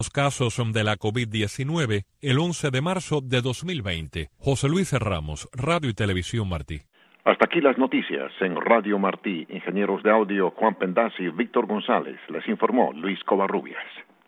Los casos de la COVID-19 el 11 de marzo de 2020. José Luis Ramos, Radio y Televisión Martí. Hasta aquí las noticias en Radio Martí. Ingenieros de audio Juan Pendazzi y Víctor González. Les informó Luis Covarrubias.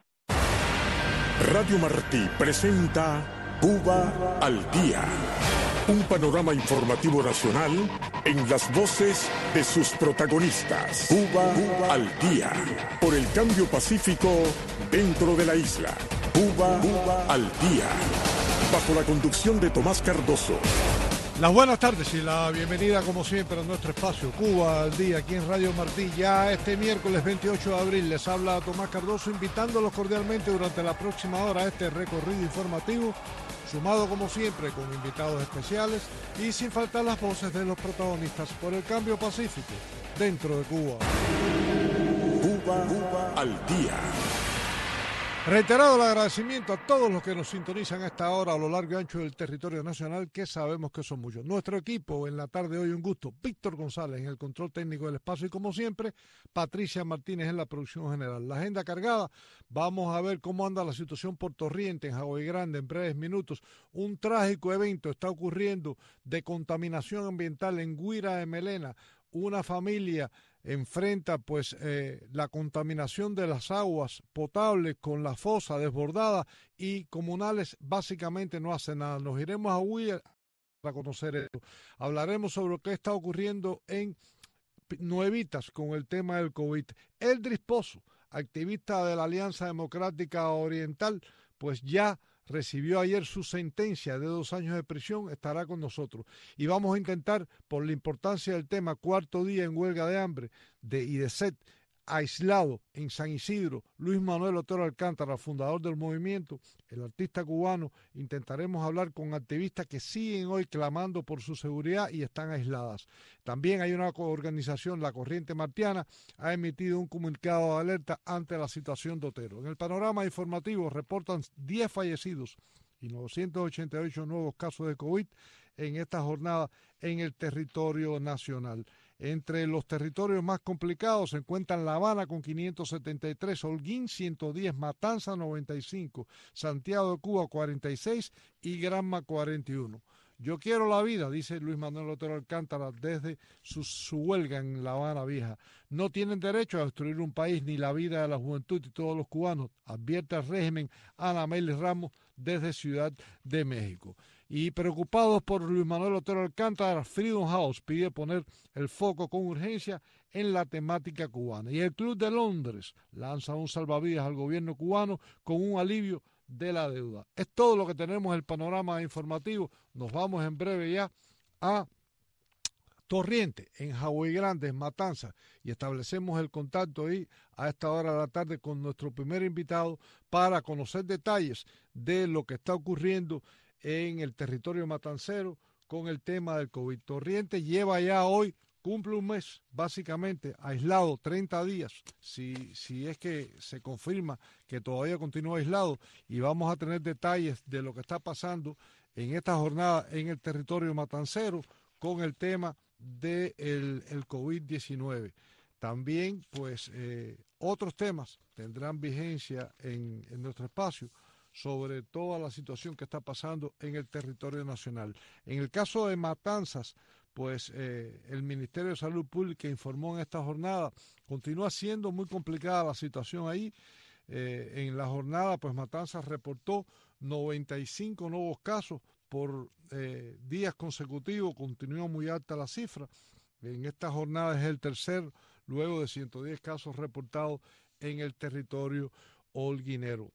Radio Martí presenta Cuba al Día. Un panorama informativo nacional en las voces de sus protagonistas. Cuba al Día. Por el cambio pacífico dentro de la isla. Cuba al Día. Bajo la conducción de Tomás Cardoso. Las buenas tardes y la bienvenida como siempre a nuestro espacio Cuba al Día aquí en Radio Martí. Ya este miércoles 28 de abril les habla Tomás Cardoso invitándolos cordialmente durante la próxima hora a este recorrido informativo sumado como siempre con invitados especiales y sin faltar las voces de los protagonistas por el cambio pacífico dentro de Cuba. Cuba al Día. Reiterado el agradecimiento a todos los que nos sintonizan a esta hora a lo largo y ancho del territorio nacional, que sabemos que son muchos. Nuestro equipo en la tarde de hoy, un gusto. Víctor González en el control técnico del espacio y como siempre, Patricia Martínez en la producción general. La agenda cargada, vamos a ver cómo anda la situación Portorriente en Jagüey Grande en breves minutos. Un trágico evento está ocurriendo de contaminación ambiental en Guira de Melena. Una familia enfrenta la contaminación de las aguas potables con la fosa desbordada y comunales básicamente no hacen nada. Nos iremos a Huila para conocer esto. Hablaremos sobre lo que está ocurriendo en Nuevitas con el tema del COVID. Eldris Pozo, activista de la Alianza Democrática Oriental, pues ya recibió ayer su sentencia de 2 años de prisión, estará con nosotros. Y vamos a intentar, por la importancia del tema, 4º día en huelga de hambre y de sed, aislado en San Isidro, Luis Manuel Otero Alcántara, fundador del movimiento, el artista cubano. Intentaremos hablar con activistas que siguen hoy clamando por su seguridad y están aisladas. También hay una organización, la Corriente Martiana, ha emitido un comunicado de alerta ante la situación de Otero. En el panorama informativo reportan 10 fallecidos y 988 nuevos casos de COVID en esta jornada en el territorio nacional. Entre los territorios más complicados se encuentran La Habana con 573, Holguín 110, Matanza 95, Santiago de Cuba 46 y Granma 41. Yo quiero la vida, dice Luis Manuel Otero Alcántara desde su huelga en La Habana Vieja. No tienen derecho a destruir un país ni la vida de la juventud y todos los cubanos, advierte el régimen Ana Meli Ramos desde Ciudad de México. Y preocupados por Luis Manuel Otero Alcántara, Freedom House pide poner el foco con urgencia en la temática cubana. Y el Club de Londres lanza un salvavidas al gobierno cubano con un alivio de la deuda. Es todo lo que tenemos en el panorama informativo. Nos vamos en breve ya a Torriente, en Jagüey Grande, en Matanza, y establecemos el contacto ahí a esta hora de la tarde con nuestro primer invitado para conocer detalles de lo que está ocurriendo en el territorio matancero con el tema del COVID. Torriente lleva ya hoy, cumple un mes, básicamente, aislado, 30 días, si es que se confirma que todavía continúa aislado, y vamos a tener detalles de lo que está pasando en esta jornada en el territorio matancero con el tema del el COVID-19. También, otros temas tendrán vigencia en nuestro espacio sobre toda la situación que está pasando en el territorio nacional. En el caso de Matanzas, el Ministerio de Salud Pública informó en esta jornada, continúa siendo muy complicada la situación ahí. En la jornada, Matanzas reportó 95 nuevos casos por días consecutivos, continúa muy alta la cifra. En esta jornada es el tercer, luego de 110 casos reportados en el territorio holguinero.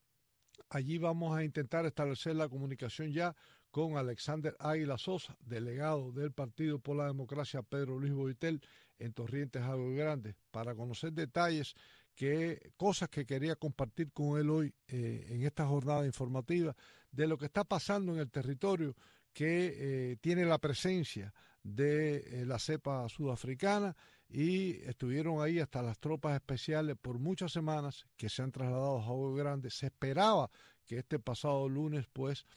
Allí vamos a intentar establecer la comunicación ya con Alexander Águila Sosa, delegado del Partido por la Democracia Pedro Luis Boitel en Torrientes, Jagüey Grande, para conocer detalles, cosas que quería compartir con él hoy en esta jornada informativa de lo que está pasando en el territorio que tiene la presencia de la cepa sudafricana, y estuvieron ahí hasta las tropas especiales por muchas semanas que se han trasladado a Jagüey Grande. Se esperaba que este pasado lunes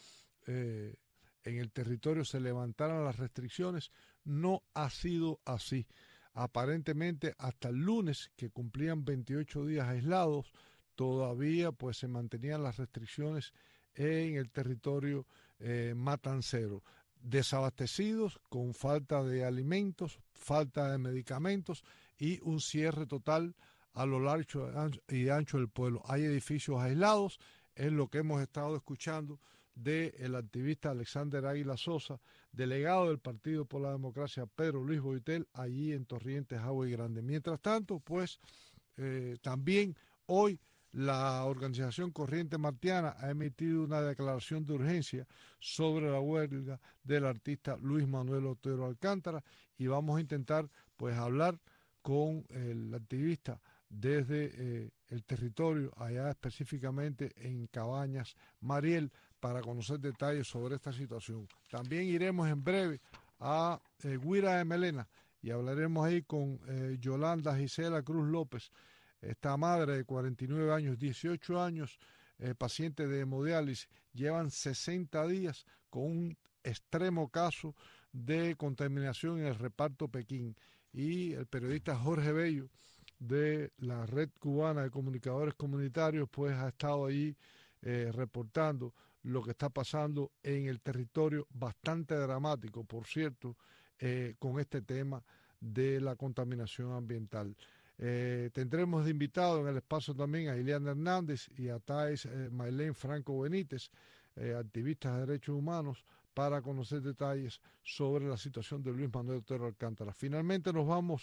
en el territorio se levantaran las restricciones. No ha sido así. Aparentemente hasta el lunes, que cumplían 28 días aislados, todavía pues se mantenían las restricciones en el territorio matancero. Desabastecidos, con falta de alimentos, falta de medicamentos y un cierre total a lo largo y ancho del pueblo. Hay edificios aislados, es lo que hemos estado escuchando del activista Alexander Águila Sosa, delegado del Partido por la Democracia Pedro Luis Boitel, allí en Torrientes, Agua Grande. Mientras tanto, pues también hoy la organización Corriente Martiana ha emitido una declaración de urgencia sobre la huelga del artista Luis Manuel Otero Alcántara, y vamos a intentar pues hablar con el activista desde el territorio, allá específicamente en Cabañas, Mariel, para conocer detalles sobre esta situación. También iremos en breve a Guira de Melena y hablaremos ahí con Yolanda Gisela Cruz López, esta madre de 49 años, 18 años, paciente de hemodiálisis. Llevan 60 días con un extremo caso de contaminación en el reparto Pekín. Y el periodista Jorge Bello, de la Red Cubana de Comunicadores Comunitarios, pues ha estado ahí reportando lo que está pasando en el territorio, bastante dramático, por cierto, con este tema de la contaminación ambiental. Tendremos de invitado en el espacio también a Ileana Hernández y a Thais Maylén Franco Benítez, activistas de derechos humanos, para conocer detalles sobre la situación de Luis Manuel Otero Alcántara. Finalmente vámonos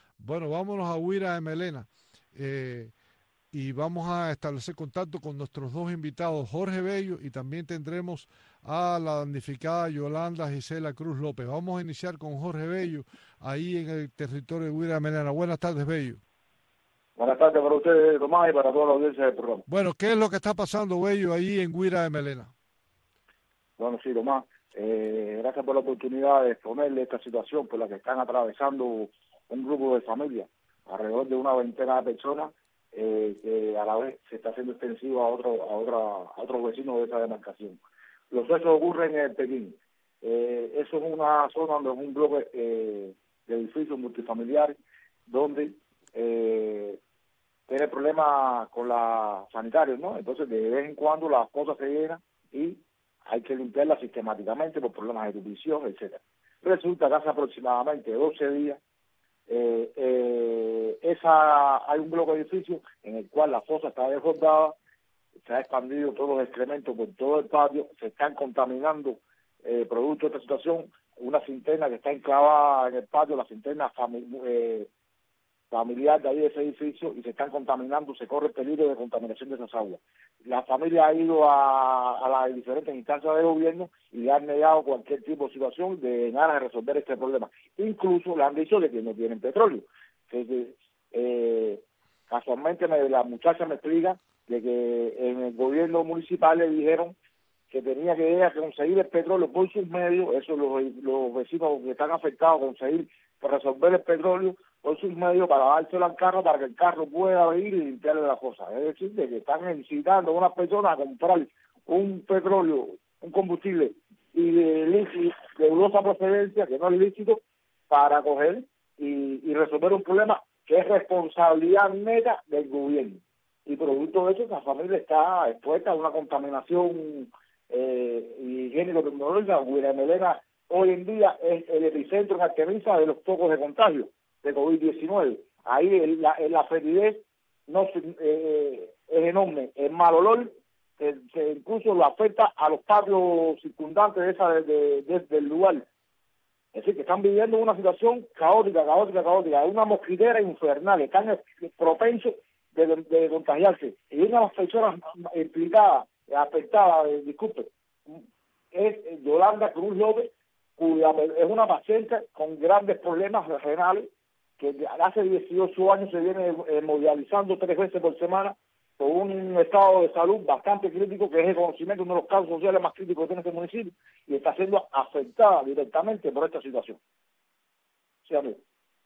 a Guira de Melena y vamos a establecer contacto con nuestros dos invitados, Jorge Bello, y también tendremos a la damnificada Yolanda Gisela Cruz López. Vamos a iniciar con Jorge Bello, ahí en el territorio de Guira de Melena. Buenas tardes, Bello. Buenas tardes para ustedes, Tomás, y para toda la audiencia del programa. Bueno, ¿qué es lo que está pasando, Bello, ahí en Guira de Melena? Bueno, sí, Tomás, gracias por la oportunidad de exponerle esta situación por la que están atravesando un grupo de familias, alrededor de una veintena de personas, que a la vez se está haciendo extensivo a otros vecinos de esa demarcación. Los hechos ocurren en Pekín. Eso es una zona donde es un bloque de edificios multifamiliares donde tiene problemas con los sanitarios, ¿no? Entonces, de vez en cuando las cosas se llenan y hay que limpiarlas sistemáticamente por problemas de nutrición, etcétera. Resulta que hace aproximadamente 12 días hay un bloque de edificios en el cual la fosa está desbordada, se ha expandido todos los excrementos por todo el patio, se están contaminando producto de esta situación, una cisterna que está enclavada en el patio, la cisterna familiar de ahí de ese edificio, y se están contaminando, se corre el peligro de contaminación de esas aguas. La familia ha ido a las diferentes instancias de gobierno y le han negado cualquier tipo de situación de ganas de resolver este problema. Incluso le han dicho de que no tienen petróleo. Casualmente la muchacha me explica de que en el gobierno municipal le dijeron que tenía que ir a conseguir el petróleo por sus medios, eso los vecinos que están afectados, conseguir resolver el petróleo por sus medios para dárselo al carro, para que el carro pueda venir y limpiarle las cosas. Es decir, de que están incitando a unas personas a comprar un petróleo, un combustible y de dudosa procedencia, que no es lícito, para coger y resolver un problema que es responsabilidad neta del gobierno. Y producto de eso, la familia está expuesta a una contaminación higiénico-tecnológica. Guira de Melena hoy en día es el epicentro en Artemisa de los focos de contagio de COVID-19. Ahí la fetidez es enorme, el mal olor que incluso lo afecta a los patios circundantes del lugar. Es decir, que están viviendo una situación caótica, una mosquitera infernal, están propensos de contagiarse. Y una de las personas implicadas, afectadas, es Yolanda Cruz López, cuya es una paciente con grandes problemas renales, que hace 18 años se viene hemodializando 3 veces por semana, con un estado de salud bastante crítico, que es el conocimiento de uno de los casos sociales más críticos que tiene este municipio, y está siendo afectada directamente por esta situación. Sí, amigo.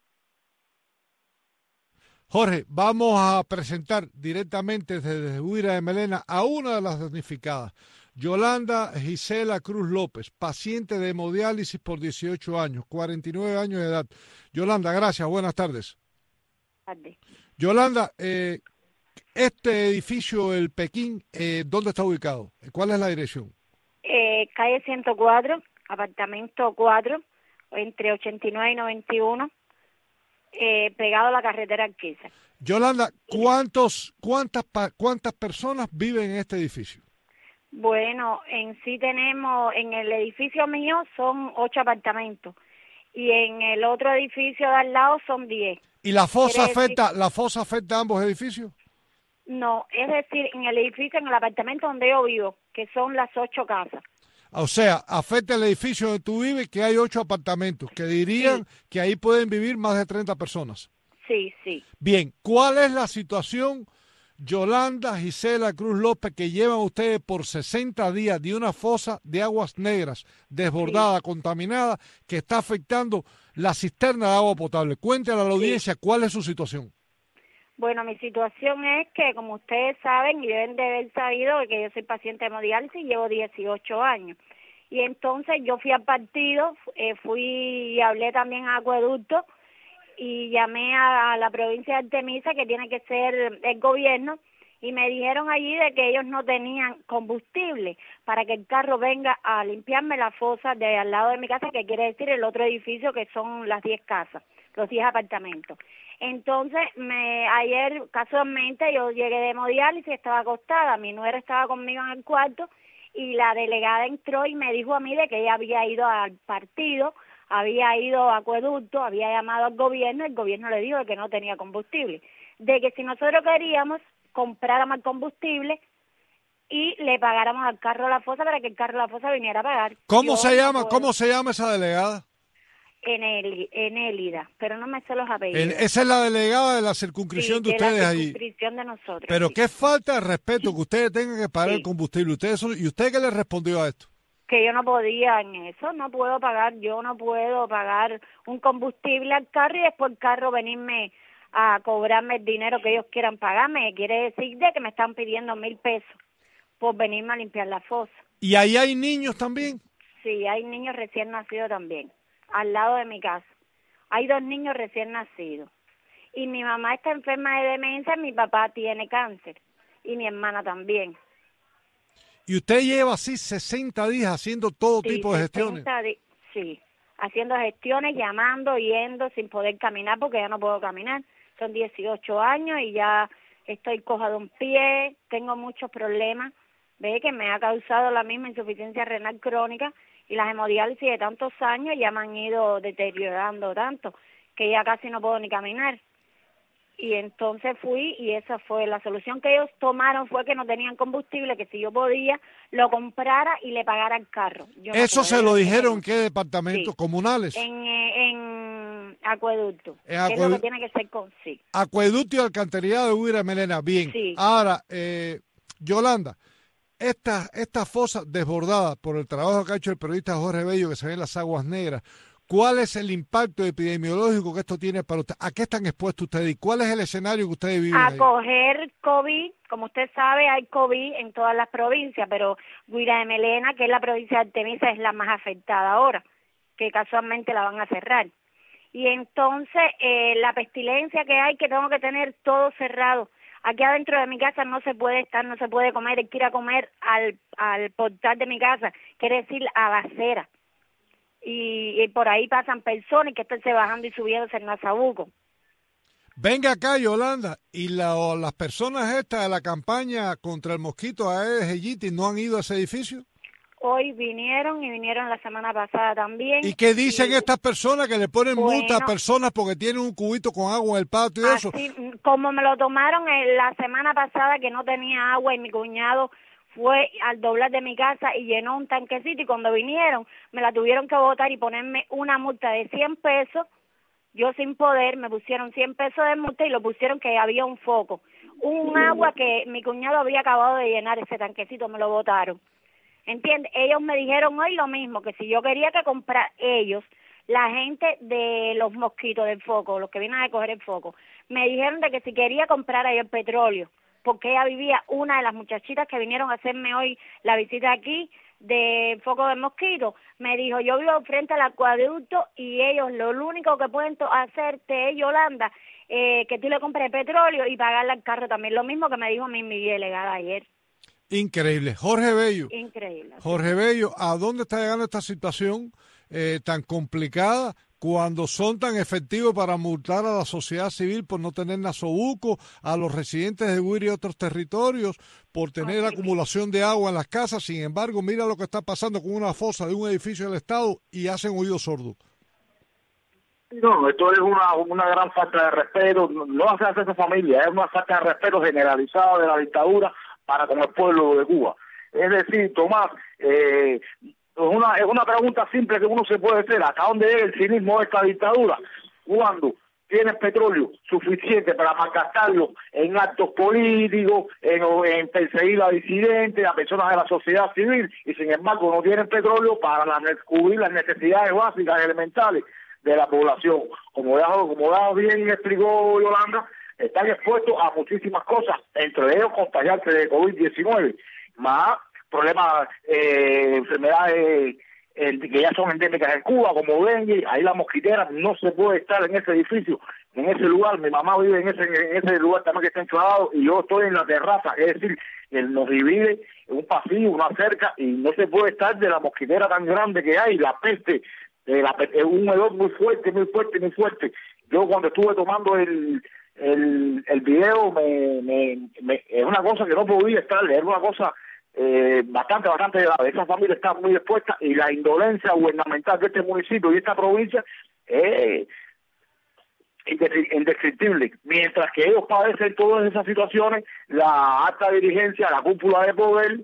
Jorge, vamos a presentar directamente desde Guira de Melena a una de las damnificadas, Yolanda Gisela Cruz López, paciente de hemodiálisis por 18 años, 49 años de edad. Yolanda, gracias, buenas tardes. Tarde. Yolanda, Este edificio, el Pekín, ¿dónde está ubicado? ¿Cuál es la dirección? Calle 104, apartamento 4, entre 89 y 91, pegado a la carretera Alquiza. Yolanda, ¿cuántas personas viven en este edificio? Bueno, en sí tenemos, en el edificio mío son 8 apartamentos y en el otro edificio de al lado son 10. ¿Y la fosa afecta a ambos edificios? No, es decir, en el edificio, en el apartamento donde yo vivo, que son las 8 casas. O sea, afecta el edificio donde tú vives, que hay 8 apartamentos, que dirían que ahí pueden vivir más de 30 personas. Sí, sí. Bien, ¿cuál es la situación, Yolanda Gisela Cruz López, que llevan ustedes por 60 días de una fosa de aguas negras, desbordada, contaminada, que está afectando la cisterna de agua potable? Cuéntale a la audiencia cuál es su situación. Bueno, mi situación es que, como ustedes saben y deben de haber sabido, que yo soy paciente de hemodiálisis y llevo 18 años. Y entonces yo fui al partido, fui y hablé también a Acueducto y llamé a la provincia de Artemisa, que tiene que ser el gobierno, y me dijeron allí de que ellos no tenían combustible para que el carro venga a limpiarme la fosa de al lado de mi casa, que quiere decir el otro edificio, que son las 10 casas, los 10 apartamentos. Entonces, ayer casualmente yo llegué de hemodiálisis, estaba acostada, mi nuera estaba conmigo en el cuarto y la delegada entró y me dijo a mí de que ella había ido al partido, había ido a Acueducto, había llamado al gobierno, el gobierno le dijo que no tenía combustible, de que si nosotros queríamos, compráramos el combustible y le pagáramos al carro de la fosa para que el carro de la fosa viniera a pagar. ¿Cómo se llama esa delegada? Enélida, pero no me sé los apellidos. Esa es la delegada de la circunscripción de ustedes ahí. La circunscripción de nosotros. Pero qué falta de respeto que ustedes tengan que pagar el combustible. ¿Y usted qué le respondió a esto? Que yo no podía en eso, no puedo pagar un combustible al carro y después el carro venirme a cobrarme el dinero que ellos quieran pagarme. Quiere decir de que me están pidiendo 1,000 pesos por venirme a limpiar la fosa. ¿Y ahí hay niños también? Sí, hay niños recién nacidos también, al lado de mi casa. Hay 2 niños recién nacidos. Y mi mamá está enferma de demencia, mi papá tiene cáncer. Y mi hermana también. ¿Y usted lleva así 60 días haciendo todo tipo de gestiones? Sí, haciendo gestiones, llamando, yendo, sin poder caminar, porque ya no puedo caminar. Son 18 años y ya estoy coja de un pie, tengo muchos problemas. Ve que me ha causado la misma insuficiencia renal crónica y las hemodiálisis de tantos años ya me han ido deteriorando tanto que ya casi no puedo ni caminar. Y entonces fui y esa fue la solución que ellos tomaron, fue que no tenían combustible, que si yo podía lo comprara y le pagara el carro. ¿Eso se lo dijeron en qué departamentos? ¿Comunales? En Acueducto, que es lo que tiene que ser con Acueducto y alcantarillado de Guira Melena, bien. Sí. Ahora, Yolanda, esta fosa desbordada por el trabajo que ha hecho el periodista Jorge Bello, que se ve en las aguas negras, ¿cuál es el impacto epidemiológico que esto tiene para usted? ¿A qué están expuestos ustedes? ¿Y cuál es el escenario que ustedes viven ahí? A coger COVID, como usted sabe, hay COVID en todas las provincias, pero Guira de Melena, que es la provincia de Artemisa, es la más afectada ahora, que casualmente la van a cerrar. Y entonces, la pestilencia que hay, que tengo que tener todo cerrado. Aquí adentro de mi casa no se puede estar, no se puede comer, hay que ir a comer al portal de mi casa, quiere decir a la acera. Y por ahí pasan personas que están bajando y subiendo en Nazabuco. Venga acá, Yolanda, y las personas estas de la campaña contra el mosquito Aedes aegypti no han ido a ese edificio. Hoy vinieron y vinieron la semana pasada también. ¿Y qué dicen estas personas que le ponen multa a personas porque tienen un cubito con agua en el patio y eso? Como me lo tomaron la semana pasada que no tenía agua y mi cuñado fue al doblar de mi casa y llenó un tanquecito y cuando vinieron me la tuvieron que botar y ponerme una multa de 100 pesos. Yo sin poder me pusieron 100 pesos de multa y lo pusieron que había un foco. Un agua que mi cuñado había acabado de llenar ese tanquecito, me lo botaron. ¿Entiendes? Ellos me dijeron hoy lo mismo, que si yo quería que comprar ellos, la gente de los mosquitos del foco, los que vienen a coger el foco, me dijeron de que si quería comprar ahí el petróleo, porque ella vivía, una de las muchachitas que vinieron a hacerme hoy la visita aquí, de foco de mosquito, me dijo, yo vivo frente al acueducto y ellos lo único que pueden hacerte, Yolanda, que tú le compres petróleo y pagarle al carro también. Lo mismo que me dijo mi delegada ayer. Increíble. Jorge Bello. Increíble. Jorge Bello, ¿a dónde está llegando esta situación tan complicada cuando son tan efectivos para multar a la sociedad civil por no tener nasobuco, a los residentes de Guira y otros territorios por tener acumulación de agua en las casas? Sin embargo, mira lo que está pasando con una fosa de un edificio del Estado y hacen oídos sordos. No, esto es una gran falta de respeto. No hace esa familia, es una falta de respeto generalizada de la dictadura para con el pueblo de Cuba. Es decir, Tomás, es una pregunta simple que uno se puede hacer: ¿hasta dónde llega el cinismo de esta dictadura? Cuando tienes petróleo suficiente para malgastarlo en actos políticos, en perseguir a disidentes, a personas de la sociedad civil, y sin embargo no tienen petróleo para cubrir las necesidades básicas elementales de la población. Como ya bien explicó Yolanda, están expuestos a muchísimas cosas, entre ellos contagiarse de COVID-19, más problemas, enfermedades que ya son endémicas en Cuba, como dengue. Ahí la mosquitera, no se puede estar en ese edificio, en ese lugar. Mi mamá vive en ese lugar también que está enclavado, y yo estoy en la terraza, es decir, él nos divide un pasillo, una cerca, y no se puede estar de la mosquitera tan grande que hay, la peste, un hedor muy fuerte. Yo cuando estuve tomando el video, es una cosa que no podía estar, es una cosa bastante grave. Esa familia está muy expuesta, y la indolencia gubernamental de este municipio y esta provincia es indescriptible. Mientras que ellos padecen todas esas situaciones, la alta dirigencia, la cúpula de poder,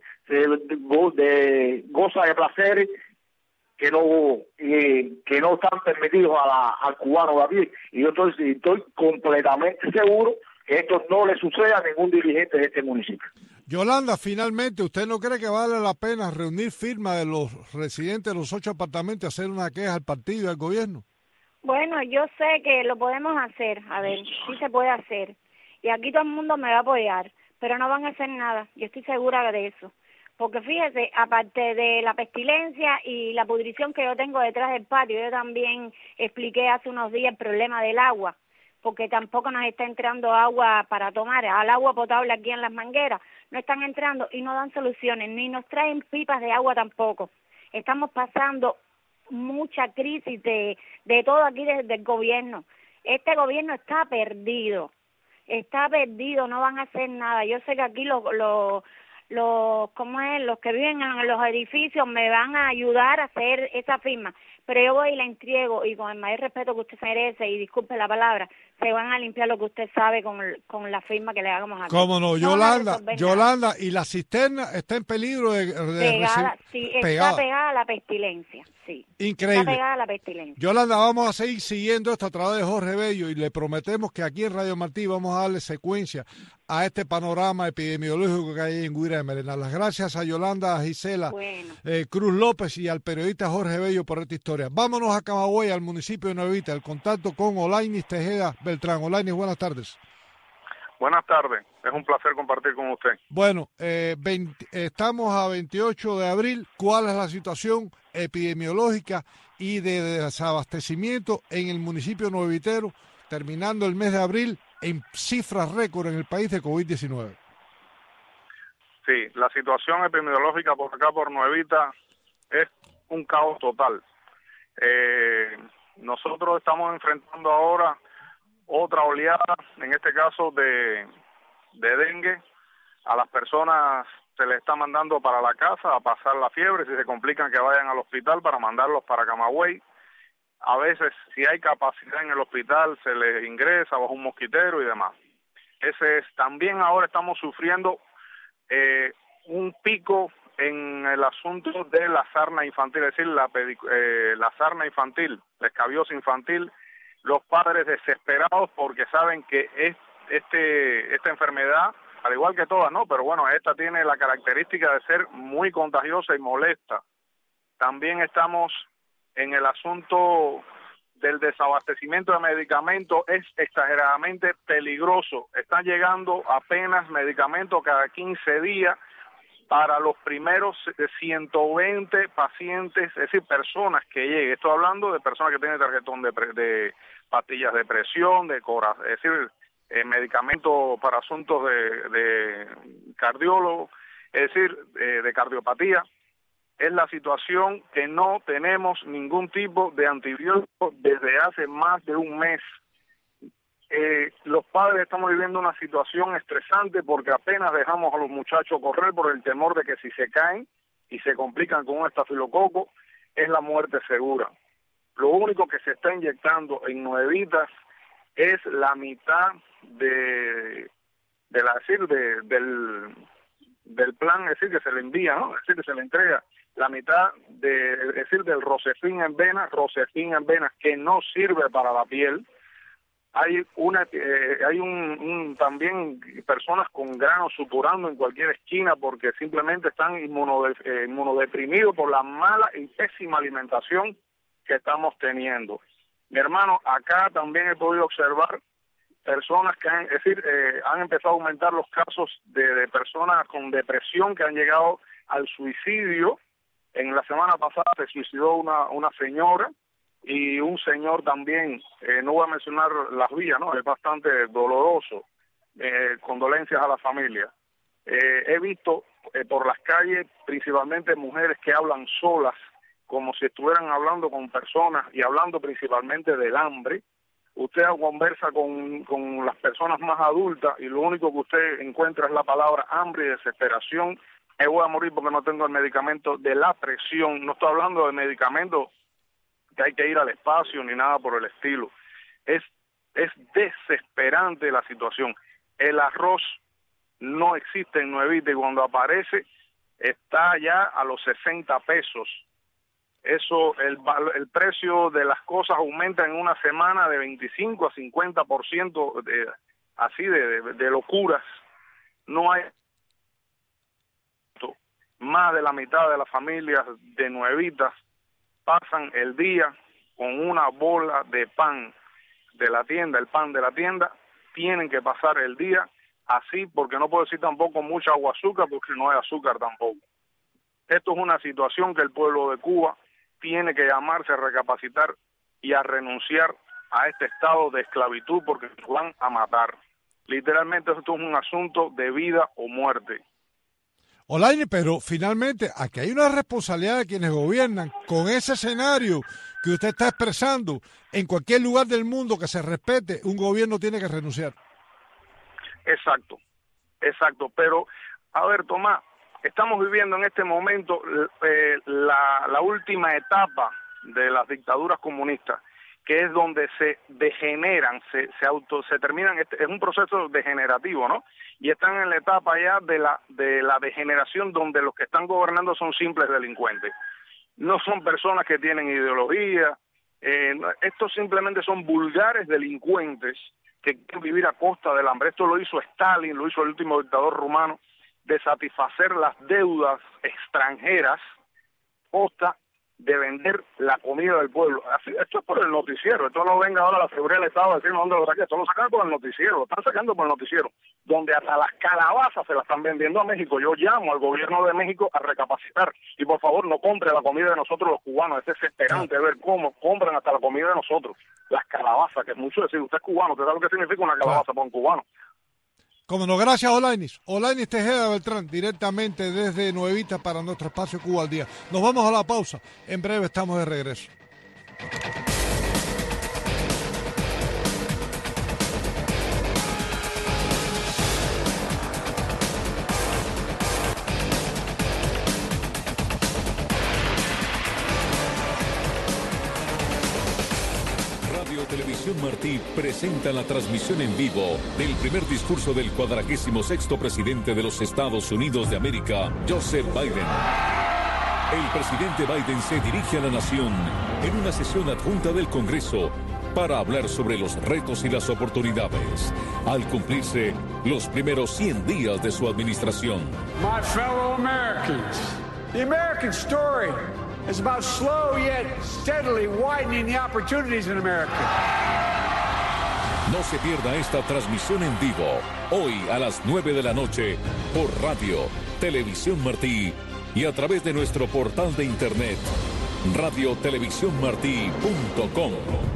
goza de placeres que no están permitidos al cubano de a pie. Y yo estoy completamente seguro que esto no le sucede a ningún dirigente de este municipio. Yolanda, finalmente, ¿usted no cree que vale la pena reunir firmas de los residentes de los 8 apartamentos y hacer una queja al partido y al gobierno? Bueno, yo sé que lo podemos hacer, a ver, sí se puede hacer. Y aquí todo el mundo me va a apoyar, pero no van a hacer nada, yo estoy segura de eso. Porque fíjese, aparte de la pestilencia y la pudrición que yo tengo detrás del patio, yo también expliqué hace unos días el problema del agua, porque tampoco nos está entrando agua para tomar, al agua potable aquí en las mangueras, no están entrando y no dan soluciones, ni nos traen pipas de agua tampoco. Estamos pasando mucha crisis de todo aquí desde el gobierno. Este gobierno está perdido, no van a hacer nada. Yo sé que aquí los que viven en los edificios me van a ayudar a hacer esa firma, pero yo voy y la entrego, y con el mayor respeto que usted se merece, y disculpe la palabra, se van a limpiar lo que usted sabe con la firma que le hagamos aquí. ¿Cómo no? Yolanda, y la cisterna está en peligro de pegada, sí, está pegada a la pestilencia, sí. Increíble. Está pegada a la pestilencia. Yolanda, vamos a seguir siguiendo esto a través de Jorge Bello, y le prometemos que aquí en Radio Martí vamos a darle secuencia a este panorama epidemiológico que hay en Guira de Merenal. Las gracias a Yolanda Gisela Cruz López y al periodista Jorge Bello por esta historia. Vámonos a Camagüey, al municipio de Nuevita, el contacto con Olainis Tejeda Beltrán. Olainis, buenas tardes. Buenas tardes, es un placer compartir con usted. Bueno, estamos a 28 de abril. ¿Cuál es la situación epidemiológica y de desabastecimiento en el municipio nuevitero, terminando el mes de abril en cifras récord en el país de COVID-19? Sí, la situación epidemiológica por acá, por Nuevita, es un caos total. Nosotros estamos enfrentando ahora otra oleada, en este caso de dengue. A las personas se les está mandando para la casa a pasar la fiebre, si se complican que vayan al hospital para mandarlos para Camagüey. A veces, si hay capacidad en el hospital, se les ingresa bajo un mosquitero y demás. También ahora estamos sufriendo un pico en el asunto de la sarna infantil, es decir, la sarna infantil, la escabiosa infantil. Los padres desesperados porque saben que esta enfermedad, al igual que todas, ¿no? Pero bueno, esta tiene la característica de ser muy contagiosa y molesta. También estamos en el asunto del desabastecimiento de medicamentos, es exageradamente peligroso. Están llegando apenas medicamentos cada 15 días para los primeros 120 pacientes, es decir, personas que lleguen. Estoy hablando de personas que tienen tarjetón de pastillas de presión, es decir, medicamentos para asuntos de cardiólogo, es decir, de cardiopatía. Es la situación que no tenemos ningún tipo de antibiótico desde hace más de un mes. Los padres estamos viviendo una situación estresante porque apenas dejamos a los muchachos correr por el temor de que si se caen y se complican con un estafilococo, es la muerte segura. Lo único que se está inyectando en Nuevitas es la mitad del plan, es decir, que se le envía, ¿no? Es decir, que se le entrega la mitad del Rosefin en venas, que no sirve para la piel. Hay también personas con granos supurando en cualquier esquina porque simplemente están inmunodeprimidos por la mala y pésima alimentación que estamos teniendo. Mi hermano, acá también he podido observar personas que han empezado a aumentar los casos de personas con depresión que han llegado al suicidio. En la semana pasada se suicidó una señora y un señor también, no voy a mencionar las vías, ¿no? Es bastante doloroso. Condolencias a la familia. He visto por las calles principalmente mujeres que hablan solas, como si estuvieran hablando con personas y hablando principalmente del hambre. Usted conversa con las personas más adultas y lo único que usted encuentra es la palabra hambre y desesperación. Me voy a morir porque no tengo el medicamento de la presión. No estoy hablando de medicamentos que hay que ir al espacio ni nada por el estilo. Es desesperante la situación. El arroz no existe en Nuevita y cuando aparece está ya a los 60 pesos. Eso, el precio de las cosas aumenta en una semana de 25 a 50%, de locuras. No hay más de la mitad de las familias de Nuevitas pasan el día con una bola de pan de la tienda, el pan de la tienda, tienen que pasar el día así porque no puedo decir tampoco mucha agua azúcar porque no hay azúcar tampoco. Esto es una situación que el pueblo de Cuba tiene que llamarse a recapacitar y a renunciar a este estado de esclavitud porque nos van a matar. Literalmente esto es un asunto de vida o muerte. Olaine, pero finalmente aquí hay una responsabilidad de quienes gobiernan con ese escenario que usted está expresando. En cualquier lugar del mundo que se respete, un gobierno tiene que renunciar. Exacto. Pero, a ver, Tomás, estamos viviendo en este momento la última etapa de las dictaduras comunistas, que es donde se degeneran, se terminan, es un proceso degenerativo, ¿no? Y están en la etapa ya de la degeneración donde los que están gobernando son simples delincuentes. No son personas que tienen ideología, estos simplemente son vulgares delincuentes que quieren vivir a costa del hambre. Esto lo hizo Stalin, lo hizo el último dictador rumano, de satisfacer las deudas extranjeras, costa de vender la comida del pueblo. Así, esto es por el noticiero, esto no venga ahora la seguridad del Estado a decirnos dónde lo saqué, esto lo sacan por el noticiero, lo están sacando por el noticiero, donde hasta las calabazas se las están vendiendo a México. Yo llamo al gobierno de México a recapacitar y por favor no compre la comida de nosotros los cubanos. Es desesperante ver cómo compran hasta la comida de nosotros, las calabazas, que es mucho decir, usted es cubano, usted sabe lo que significa una calabaza para un cubano. Como no, gracias Olainis. Olainis Tejeda Beltrán, directamente desde Nuevita para nuestro espacio Cuba al Día. Nos vamos a la pausa. En breve estamos de regreso. Televisión Martí presenta la transmisión en vivo del primer discurso del 46º presidente de los Estados Unidos de América, Joseph Biden. El presidente Biden se dirige a la nación en una sesión adjunta del Congreso para hablar sobre los retos y las oportunidades, al cumplirse los primeros 100 días de su administración. My fellow Americans, the American story is about slow yet steadily widening the opportunities in America. No se pierda esta transmisión en vivo, hoy a las 9 de la noche, por radio Televisión Martí y a través de nuestro portal de internet radiotelevisiónmartí.com.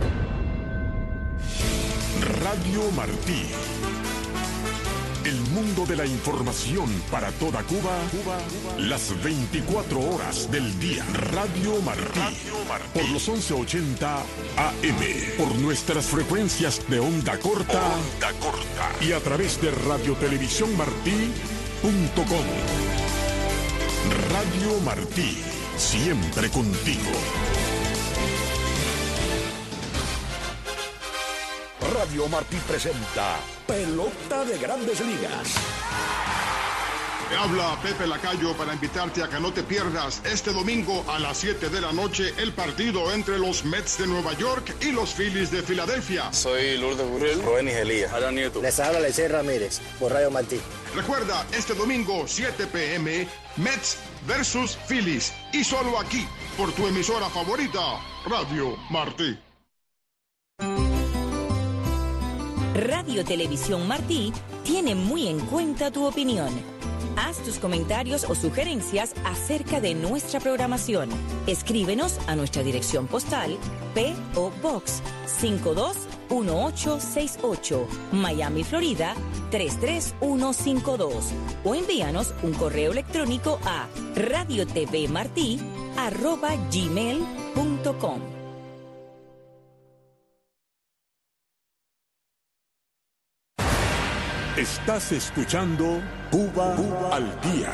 Radio Martí. El mundo de la información para toda Cuba, las 24 horas del día. Radio Martí. Por los 1180 AM. Por nuestras frecuencias de onda corta. Y a través de radiotelevisiónmartí.com. Radio Martí. Siempre contigo. Radio Martí presenta Pelota de Grandes Ligas. Te habla Pepe Lacayo para invitarte a que no te pierdas este domingo a las 7 de la noche el partido entre los Mets de Nueva York y los Phillies de Filadelfia. Soy Lourdes Burrell, Roenis Elías, Alan Nieto. Les habla Lecey Ramírez por Radio Martí. Recuerda, este domingo 7 p.m. Mets versus Phillies y solo aquí por tu emisora favorita, Radio Martí. Radio Televisión Martí tiene muy en cuenta tu opinión. Haz tus comentarios o sugerencias acerca de nuestra programación. Escríbenos a nuestra dirección postal P.O. Box 521868, Miami, Florida 33152, o envíanos un correo electrónico a radiotvmartí@gmail.com. Estás escuchando Cuba al Día.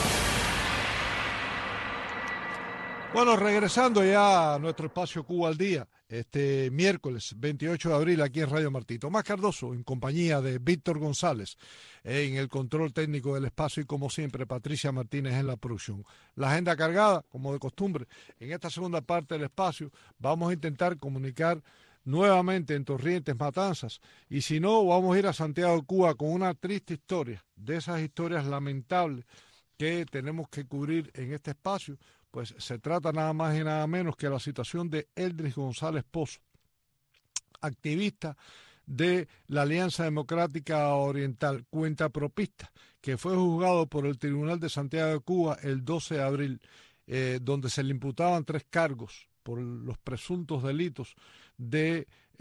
Bueno, regresando ya a nuestro espacio Cuba al Día, este miércoles 28 de abril aquí en Radio Martí. Tomás Cardoso en compañía de Víctor González en el control técnico del espacio y como siempre Patricia Martínez en la producción. La agenda cargada, como de costumbre, en esta segunda parte del espacio vamos a intentar comunicar nuevamente en Torrientes, Matanzas, y si no, vamos a ir a Santiago de Cuba con una triste historia, de esas historias lamentables que tenemos que cubrir en este espacio. Pues se trata nada más y nada menos que la situación de Eldris González Pozo, activista de la Alianza Democrática Oriental, cuentapropista, que fue juzgado por el Tribunal de Santiago de Cuba el 12 de abril, donde se le imputaban 3 cargos por los presuntos delitos de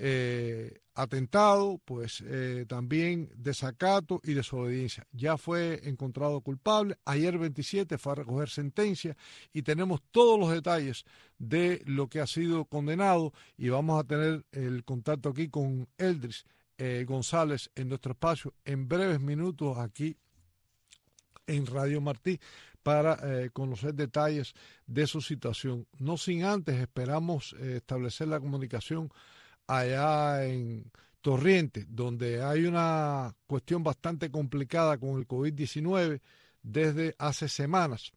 atentado, pues también desacato y desobediencia. Ya fue encontrado culpable, ayer 27 fue a recoger sentencia y tenemos todos los detalles de lo que ha sido condenado y vamos a tener el contacto aquí con Eldris González en nuestro espacio en breves minutos aquí en Radio Martí para conocer detalles de su situación. No sin antes esperamos establecer la comunicación allá en Torrientes, donde hay una cuestión bastante complicada con el COVID-19 desde hace semanas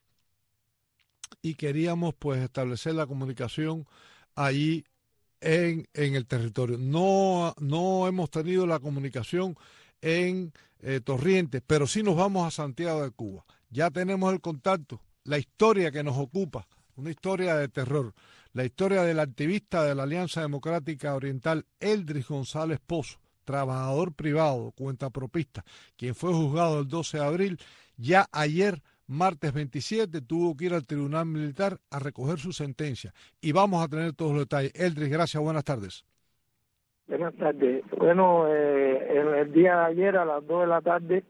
y queríamos pues establecer la comunicación allí en el territorio. No hemos tenido la comunicación en Torrientes, pero sí nos vamos a Santiago de Cuba. Ya tenemos el contacto, la historia que nos ocupa, una historia de terror, la historia del activista de la Alianza Democrática Oriental, Eldris González Pozo, trabajador privado, cuentapropista, quien fue juzgado el 12 de abril. Ya ayer, martes 27, tuvo que ir al Tribunal Militar a recoger su sentencia. Y vamos a tener todos los detalles. Eldris, gracias, buenas tardes. Buenas tardes. Bueno, en el día de ayer a las 2 de la tarde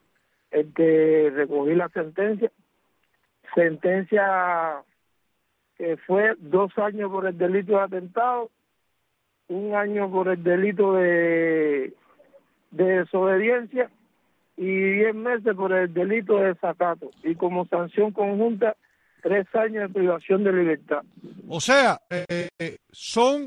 recogí la sentencia que fue 2 años por el delito de atentado, 1 año por el delito de desobediencia y 10 meses por el delito de desacato, y como sanción conjunta 3 años de privación de libertad. O sea, son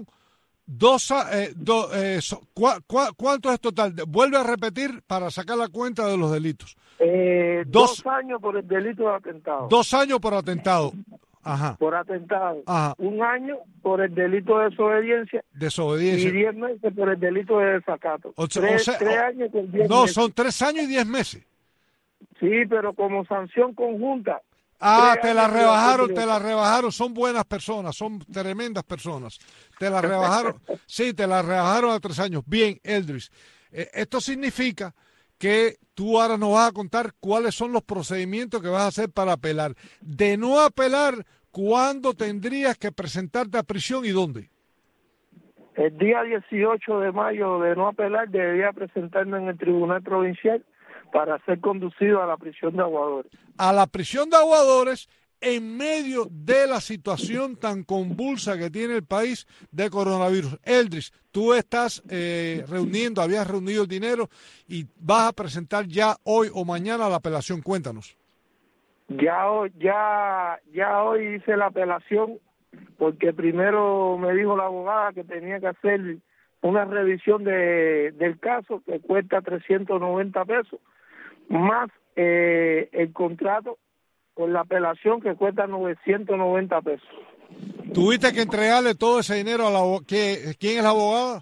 ¿cuánto es total? Vuelve a repetir para sacar la cuenta de los delitos. 2 años por el delito de atentado. 2 años por atentado. Ajá. Por atentado. Ajá. 1 año por el delito de desobediencia. Desobediencia. Y 10 meses por el delito de desacato. O sea, 3 años con 10 no, meses. son 3 años y 10 meses. Sí, pero como sanción conjunta. Te la rebajaron, son buenas personas, son tremendas personas. Te la rebajaron, sí, te la rebajaron a 3 años. Bien, Eldris, esto significa que tú ahora nos vas a contar cuáles son los procedimientos que vas a hacer para apelar. De no apelar, ¿cuándo tendrías que presentarte a prisión y dónde? El día 18 de mayo, de no apelar, debería presentarme en el Tribunal Provincial para ser conducido a la prisión de Aguadores. A la prisión de Aguadores, en medio de la situación tan convulsa que tiene el país de coronavirus. Eldris, tú estás habías reunido el dinero y vas a presentar ya hoy o mañana la apelación. Cuéntanos. Ya hoy hice la apelación, porque primero me dijo la abogada que tenía que hacer una revisión del caso que cuesta 390 pesos, más el contrato con la apelación que cuesta 990 pesos. ¿Tuviste que entregarle todo ese dinero a la abogada? ¿Quién es la abogada?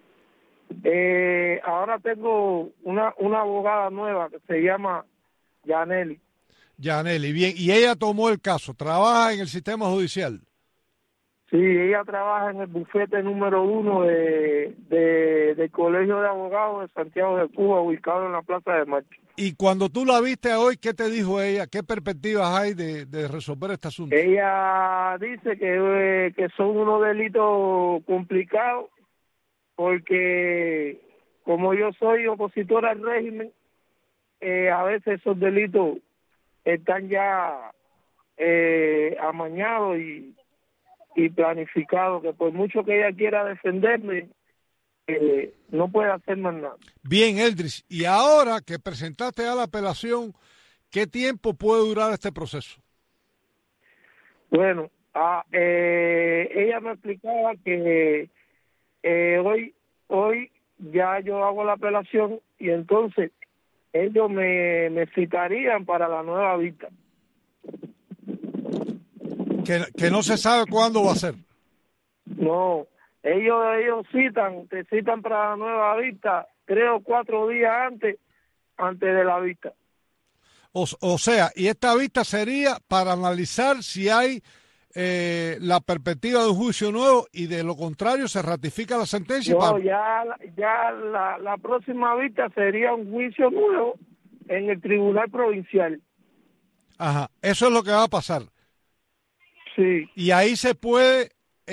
Ahora tengo una abogada nueva que se llama Yaneli. Yaneli, bien. Y ella tomó el caso. ¿Trabaja en el sistema judicial? Sí, ella trabaja en el bufete número 1 del Colegio de Abogados de Santiago de Cuba, ubicado en la Plaza de Macho. Y cuando tú la viste hoy, ¿qué te dijo ella? ¿Qué perspectivas hay de resolver este asunto? Ella dice que son unos delitos complicados, porque como yo soy opositor al régimen, a veces esos delitos están ya amañados y planificados, que por mucho que ella quiera defenderme, no puede hacer más nada. Bien, Eldris, y ahora que presentaste a la apelación, ¿qué tiempo puede durar este proceso? Bueno, ella me explicaba que hoy ya yo hago la apelación y entonces ellos me citarían para la nueva vista. Que no se sabe cuándo va a ser. No, ellos te citan para la nueva vista 3 o 4 días antes de la vista. O sea, y esta vista sería para analizar si hay la perspectiva de un juicio nuevo y de lo contrario se ratifica la sentencia. No, ya la próxima vista sería un juicio nuevo en el Tribunal Provincial. Ajá, eso es lo que va a pasar. Sí. Y ahí se puede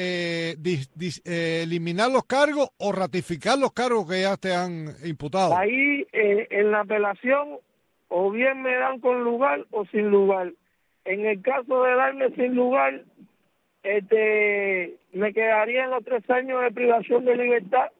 eliminar los cargos o ratificar los cargos que ya te han imputado. Ahí en la apelación o bien me dan con lugar o sin lugar. En el caso de darme sin lugar, me quedarían los 3 años de privación de libertad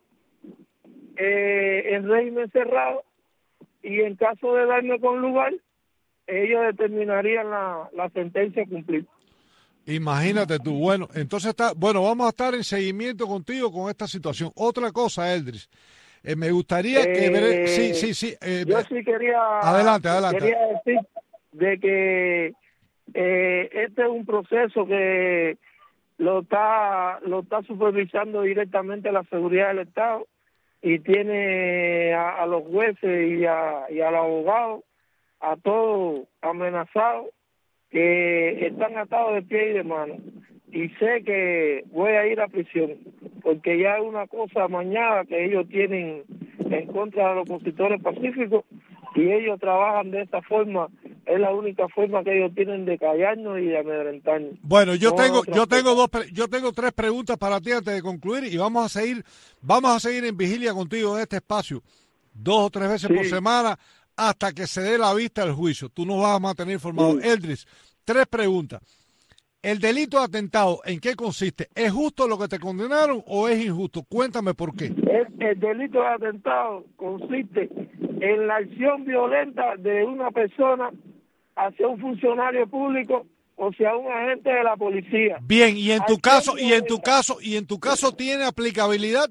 en régimen cerrado, y en caso de darme con lugar, ellos determinarían la sentencia cumplida. Imagínate tú. Bueno, entonces vamos a estar en seguimiento contigo con esta situación. Otra cosa, Eldris, me gustaría que... Sí. Yo sí quería... Adelante. Quería decir de que este es un proceso que lo está supervisando directamente la seguridad del Estado, y tiene a los jueces y a los abogados, a todos amenazados, que están atados de pie y de mano, y sé que voy a ir a prisión, porque ya es una cosa amañada que ellos tienen en contra de los opositores pacíficos, y ellos trabajan de esta forma. Es la única forma que ellos tienen de callarnos y de amedrentarnos. Bueno, yo tengo 3 preguntas para ti antes de concluir, y vamos a seguir en vigilia contigo en este espacio 2 o 3 veces por semana hasta que se dé la vista del juicio. Tú nos vas a mantener informados. Eldris, 3 preguntas. ¿El delito de atentado en qué consiste? ¿Es justo lo que te condenaron o es injusto? Cuéntame por qué. El delito de atentado consiste en la acción violenta de una persona hacia un funcionario público o sea un agente de la policía. Bien, y en tu caso tiene aplicabilidad.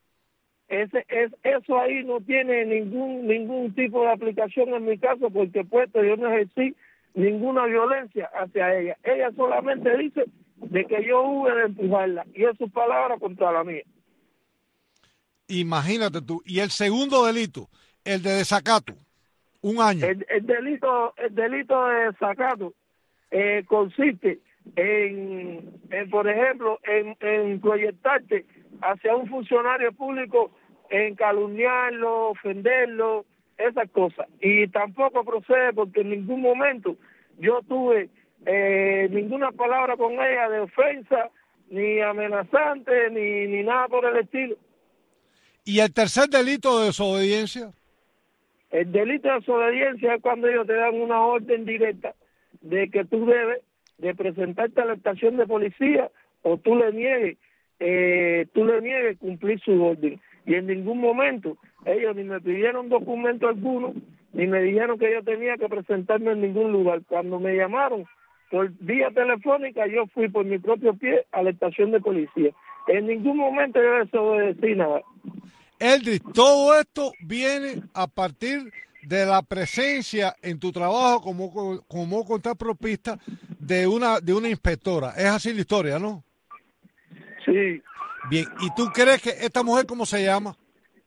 Eso ahí no tiene ningún tipo de aplicación en mi caso, porque puesto yo no ejercí ninguna violencia hacia ella. Ella solamente dice de que yo hubo de empujarla, y es su palabra contra la mía. Imagínate tú. Y el segundo delito, el de desacato, 1 año. El delito de desacato consiste en por ejemplo, en proyectarte hacia un funcionario público, en calumniarlo, ofenderlo, esas cosas. Y tampoco procede porque en ningún momento yo tuve ninguna palabra con ella de ofensa, ni amenazante, ni nada por el estilo. ¿Y el tercer delito de desobediencia? El delito de desobediencia es cuando ellos te dan una orden directa de que tú debes de presentarte a la estación de policía o tú le niegues cumplir su orden. Y en ningún momento ellos ni me pidieron documento alguno, ni me dijeron que yo tenía que presentarme en ningún lugar. Cuando me llamaron por vía telefónica, yo fui por mi propio pie a la estación de policía. En ningún momento yo desobedecí nada. Eldris, todo esto viene a partir de la presencia en tu trabajo como contrapropista de una inspectora. Es así la historia, ¿no? Sí. Bien, ¿y tú crees que esta mujer cómo se llama?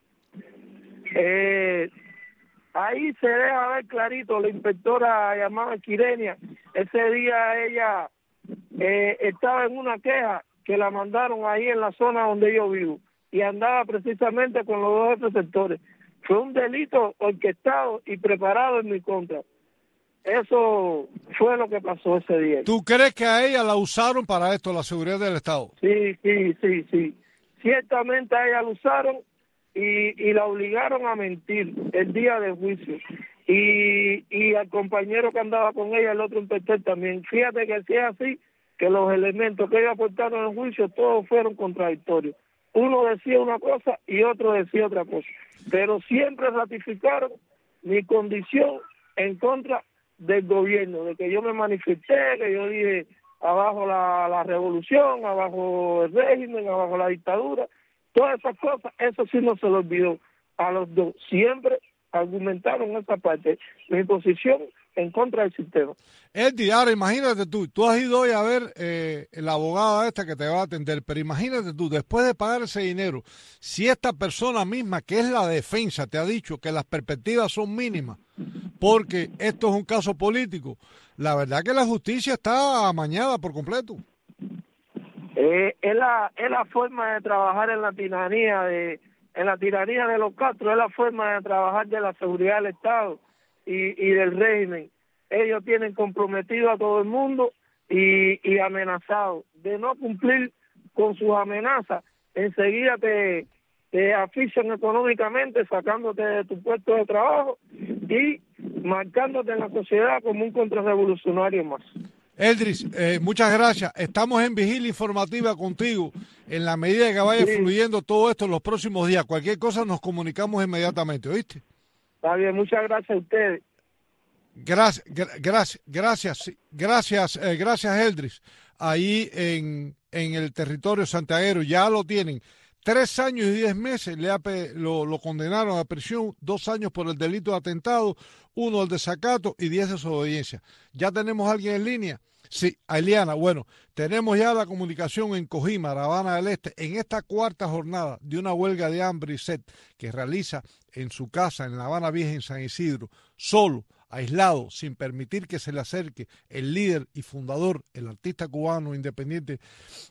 Ahí se deja ver clarito, la inspectora llamada Quirenia, ese día ella estaba en una queja que la mandaron ahí en la zona donde yo vivo y andaba precisamente con los dos jefes sectores. Fue un delito orquestado y preparado en mi contra. Eso fue lo que pasó ese día. ¿Tú crees que a ella la usaron para esto, la seguridad del Estado? Sí. Ciertamente a ella la usaron y la obligaron a mentir el día del juicio. Y al compañero que andaba con ella, el otro inspector también. Fíjate que si es así, que los elementos que ellos aportaron en el juicio todos fueron contradictorios. Uno decía una cosa y otro decía otra cosa. Pero siempre ratificaron mi condición en contra del gobierno, de que yo me manifesté, que yo dije abajo la revolución, abajo el régimen, abajo la dictadura, todas esas cosas, eso sí no se lo olvidó. A los dos siempre argumentaron esa parte, mi posición en contra del sistema. Eddie, ahora imagínate tú has ido hoy a ver la abogada esta que te va a atender, pero imagínate tú, después de pagar ese dinero, si esta persona misma, que es la defensa, te ha dicho que las perspectivas son mínimas, porque esto es un caso político, la verdad que la justicia está amañada por completo. Es la forma de trabajar en la tiranía de los Castro, es la forma de trabajar de la seguridad del Estado y del régimen. Ellos tienen comprometido a todo el mundo y amenazado de no cumplir con sus amenazas. Enseguida te asfixian económicamente, sacándote de tu puesto de trabajo y marcándote en la sociedad como un contrarrevolucionario más. Eldris, muchas gracias. Estamos en vigilia informativa contigo en la medida que vaya fluyendo todo esto en los próximos días. Cualquier cosa nos comunicamos inmediatamente, ¿oíste? Está bien, muchas gracias a ustedes. Gracias, Eldris. Ahí en el territorio santiaguero ya lo tienen. 3 años y 10 meses lo condenaron a prisión, 2 años por el delito de atentado, 1 el desacato y 10 desobediencia. ¿Ya tenemos a alguien en línea? Sí, a Eliana. Bueno, tenemos ya la comunicación en Cojimar, Habana del Este, en esta 4ª jornada de una huelga de hambre y sed que realiza en su casa en La Habana Vieja, en San Isidro, solo, aislado, sin permitir que se le acerque el líder y fundador, el artista cubano independiente,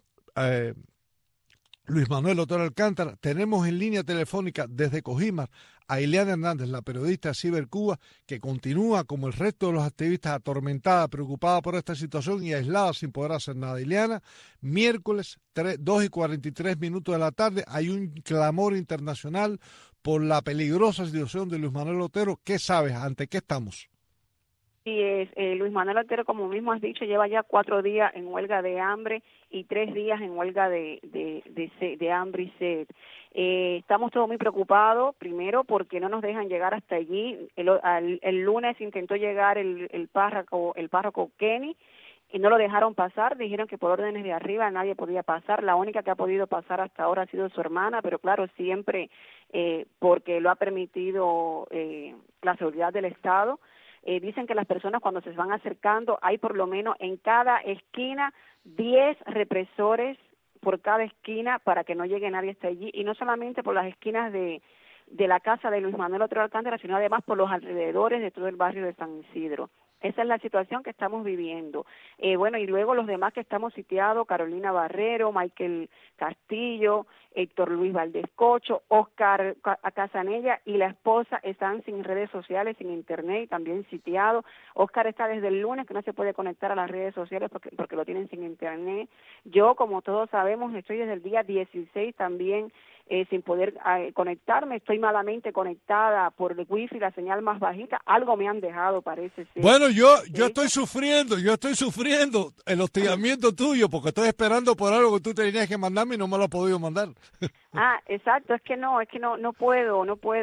Luis Manuel Otero Alcántara. Tenemos en línea telefónica desde Cojimar a Ileana Hernández, la periodista de Cibercuba, que continúa como el resto de los activistas atormentada, preocupada por esta situación y aislada sin poder hacer nada. Ileana, miércoles 2:43 de la tarde, hay un clamor internacional por la peligrosa situación de Luis Manuel Otero. ¿Qué sabes? ¿Ante qué estamos? Sí, Luis Manuel Otero, como mismo has dicho, lleva ya 4 días en huelga de hambre y 3 días en huelga de hambre y sed. Estamos todos muy preocupados, primero porque no nos dejan llegar hasta allí. El lunes intentó llegar el párroco Kenny y no lo dejaron pasar, dijeron que por órdenes de arriba nadie podía pasar. La única que ha podido pasar hasta ahora ha sido su hermana, pero claro, siempre porque lo ha permitido la seguridad del Estado. Dicen que las personas cuando se van acercando hay por lo menos en cada esquina 10 represores por cada esquina para que no llegue nadie hasta allí, y no solamente por las esquinas de la casa de Luis Manuel Otero Alcántara, sino además por los alrededores de todo el barrio de San Isidro. Esa es la situación que estamos viviendo. Bueno, y luego los demás que estamos sitiados, Carolina Barrero, Michael Castillo, Héctor Luis Valdés Cocho, Oscar Casanella y la esposa están sin redes sociales, sin internet y también sitiados. Oscar está desde el lunes que no se puede conectar a las redes sociales porque lo tienen sin internet. Yo, como todos sabemos, estoy desde el día 16 también sin poder conectarme, estoy malamente conectada por el wifi, la señal más bajita, algo me han dejado, parece ser. Bueno, yo estoy sufriendo el hostigamiento tuyo, porque estoy esperando por algo que tú tenías que mandarme y no me lo has podido mandar. Exacto, es que no puedo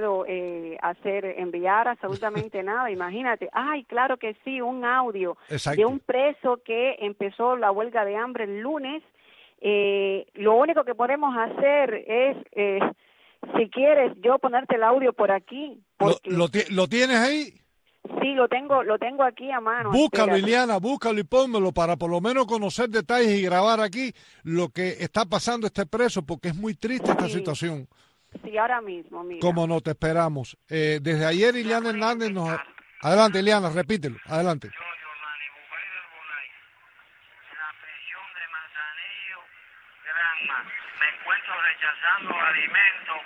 enviar absolutamente nada, imagínate. Ay, claro que sí, un audio de un preso que empezó la huelga de hambre el lunes. Lo único que podemos hacer es, si quieres, yo ponerte el audio por aquí. ¿Lo tienes ahí? Sí, lo tengo aquí a mano. Búscalo, espérate. Ileana, búscalo y pónmelo para por lo menos conocer detalles y grabar aquí lo que está pasando este preso, porque es muy triste esta situación. Sí, ahora mismo, mira. Cómo no, te esperamos. Desde ayer Ileana Hernández nos... Adelante, Ileana, repítelo, adelante. Me encuentro rechazando alimentos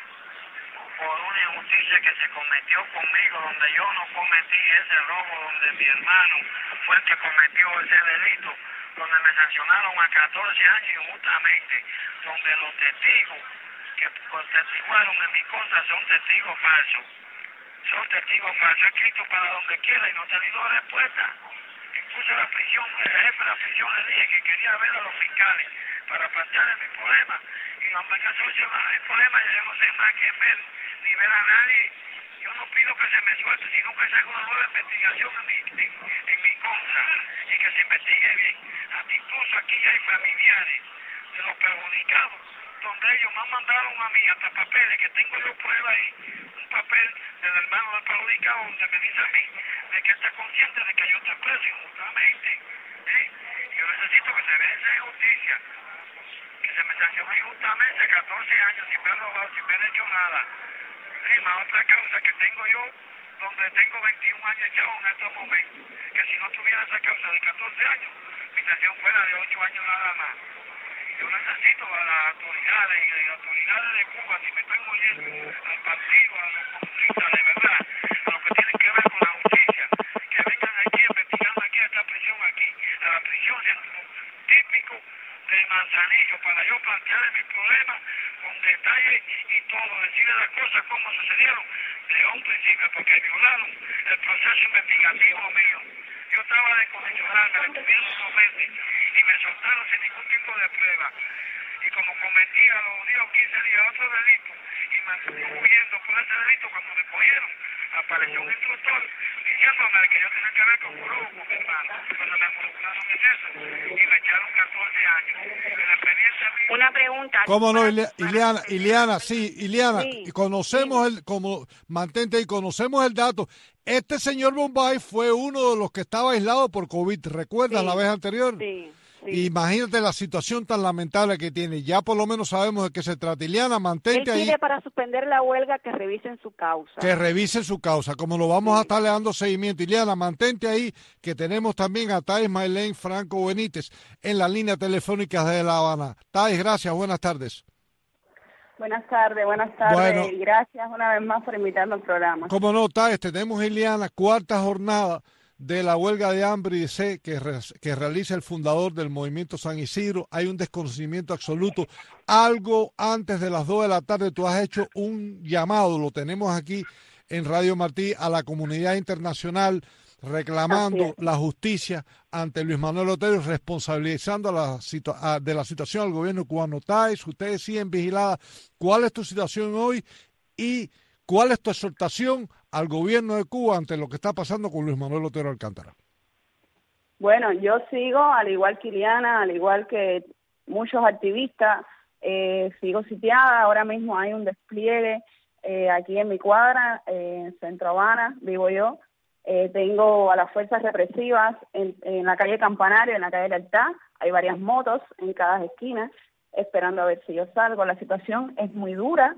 por una injusticia que se cometió conmigo, donde yo no cometí ese robo, donde mi hermano fue el que cometió ese delito, donde me sancionaron a 14 años injustamente, donde los testigos que testiguaron en mi contra son testigos falsos. Son testigos falsos, escrito para donde quiera y no he tenido respuesta. Incluso la prisión, el jefe de la prisión le dije que quería ver a los fiscales para plantearle mi problema, y no me cansó el problema, yo no sé más quién ver, ni ver a nadie. Yo no pido que se me suelte, sino que se haga una nueva investigación en mi contra, y que se investigue bien. Hasta incluso aquí hay familiares de los perjudicados, donde ellos me han mandado a mí hasta papeles, que tengo yo prueba ahí, un papel del hermano del perjudicado, donde me dice a mí de que está consciente de que yo estoy preso injustamente. Yo necesito que se vea esa injusticia, que se me sancionó injustamente 14 años sin haber robado, sin haber hecho nada. La otra causa que tengo yo, donde tengo 21 años echados en estos momentos, que si no tuviera esa causa de 14 años, mi sanción fuera de 8 años nada más. Yo necesito a las autoridades y a las autoridades de Cuba, si me están oyendo, al partido, a los comunistas de verdad, a los que tienen que ver con la justicia, que vengan aquí investigando aquí a esta prisión aquí, a la prisión típico de Manzanillo, para yo plantearle mis problemas con detalle y todo, decirle las cosas como sucedieron desde un principio, porque violaron el proceso investigativo mío. Yo estaba de condicional, me detuvieron 2 meses y me soltaron sin ningún tipo de prueba. Y como cometía los únicos 15 días otro delito y me estuve huyendo por ese delito, cuando me cogieron, apareció un instructor diciéndome que yo tenía que ver con Curugo, con mi hermano, cuando me involucraron en eso y me echaron 14 años. En la experiencia mía... Una pregunta. ¿Cómo no, Ileana? Sí. Conocemos mantente ahí, conocemos el dato. Este señor Bombay fue uno de los que estaba aislado por COVID, ¿recuerdas la vez anterior? Sí. Imagínate la situación tan lamentable que tiene. Ya por lo menos sabemos de qué se trata. Ileana, mantente ahí. Él pide para suspender la huelga que revisen su causa. Que revisen su causa, como lo vamos a estar dando seguimiento. Ileana, mantente ahí, que tenemos también a Thais Maylene Franco Benítez en la línea telefónica de La Habana. Thais, gracias, buenas tardes. Buenas tardes, Bueno, y gracias una vez más por invitarme al programa. Como no, Thais, tenemos, Ileana, 4ª jornada de la huelga de hambre y sed que realiza el fundador del Movimiento San Isidro. Hay un desconocimiento absoluto. Algo antes de las 2 de la tarde tú has hecho un llamado, lo tenemos aquí en Radio Martí, a la comunidad internacional reclamando la justicia ante Luis Manuel Otero, responsabilizando de la situación al gobierno cubano. Thais, ustedes siguen vigiladas. ¿Cuál es tu situación hoy y cuál es tu exhortación al gobierno de Cuba ante lo que está pasando con Luis Manuel Otero Alcántara? Bueno, yo sigo, al igual que Ileana, al igual que muchos activistas, sigo sitiada. Ahora mismo hay un despliegue aquí en mi cuadra, en Centro Habana, vivo yo. Tengo a las fuerzas represivas en la calle Campanario, en la calle Lealtad. Hay varias motos en cada esquina, esperando a ver si yo salgo. La situación es muy dura.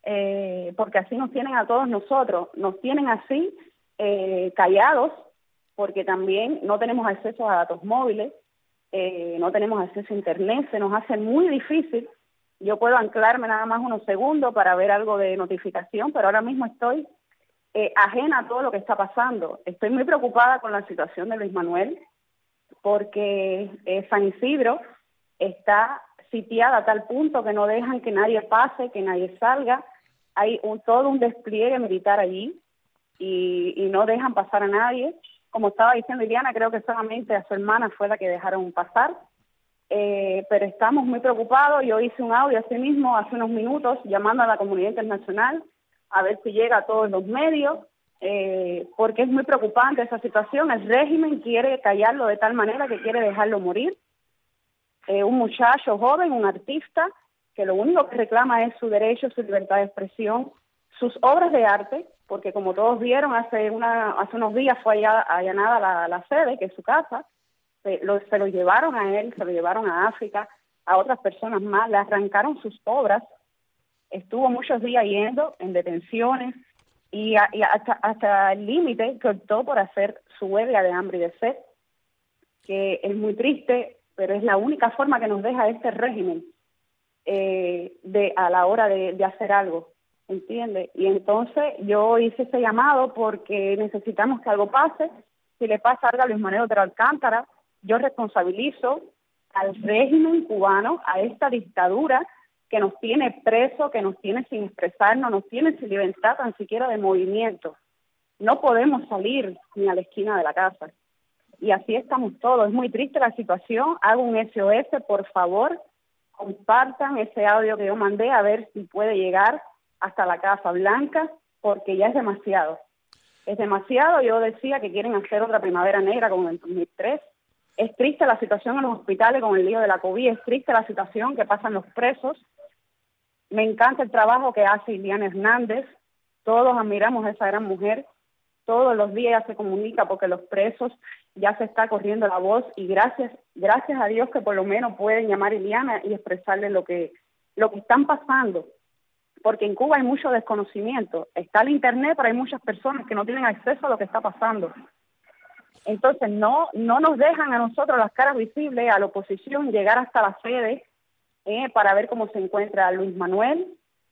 Porque así nos tienen a todos nosotros, nos tienen así callados, porque también no tenemos acceso a datos móviles, no tenemos acceso a internet, se nos hace muy difícil. Yo puedo anclarme nada más unos segundos para ver algo de notificación, pero ahora mismo estoy ajena a todo lo que está pasando. Estoy muy preocupada con la situación de Luis Manuel, porque San Isidro está sitiada a tal punto que no dejan que nadie pase, que nadie salga. Hay todo un despliegue militar allí y no dejan pasar a nadie. Como estaba diciendo Iliana, creo que solamente a su hermana fue la que dejaron pasar. Pero estamos muy preocupados. Yo hice un audio así mismo hace unos minutos llamando a la comunidad internacional a ver si llega a todos los medios, porque es muy preocupante esa situación. El régimen quiere callarlo de tal manera que quiere dejarlo morir. Un muchacho joven, un artista, que lo único que reclama es su derecho, su libertad de expresión, sus obras de arte, porque como todos vieron, hace unos días fue allanada la sede, que es su casa. Se lo llevaron a él, se lo llevaron a África, a otras personas más, le arrancaron sus obras. Estuvo muchos días yendo en detenciones y hasta el límite que optó por hacer su huelga de hambre y de sed, que es muy triste, pero es la única forma que nos deja este régimen a la hora de hacer algo, ¿entiende? Y entonces yo hice ese llamado porque necesitamos que algo pase. Si le pasa algo a Luis Manuel Otero Alcántara, yo responsabilizo al régimen cubano, a esta dictadura que nos tiene presos, que nos tiene sin expresarnos, nos tiene sin libertad tan siquiera de movimiento. No podemos salir ni a la esquina de la casa. Y así estamos todos. Es muy triste la situación. Hago un SOS, por favor, compartan ese audio que yo mandé a ver si puede llegar hasta la Casa Blanca, porque ya es demasiado. Es demasiado. Yo decía que quieren hacer otra primavera negra como en 2003. Es triste la situación en los hospitales con el lío de la COVID, es triste la situación que pasan los presos. Me encanta el trabajo que hace Iliana Hernández. Todos admiramos a esa gran mujer. Todos los días se comunica porque los presos ya se está corriendo la voz y gracias a Dios que por lo menos pueden llamar a Iliana y expresarle lo que están pasando. Porque en Cuba hay mucho desconocimiento. Está el internet, pero hay muchas personas que no tienen acceso a lo que está pasando. Entonces no nos dejan a nosotros las caras visibles, a la oposición, llegar hasta la sede para ver cómo se encuentra Luis Manuel.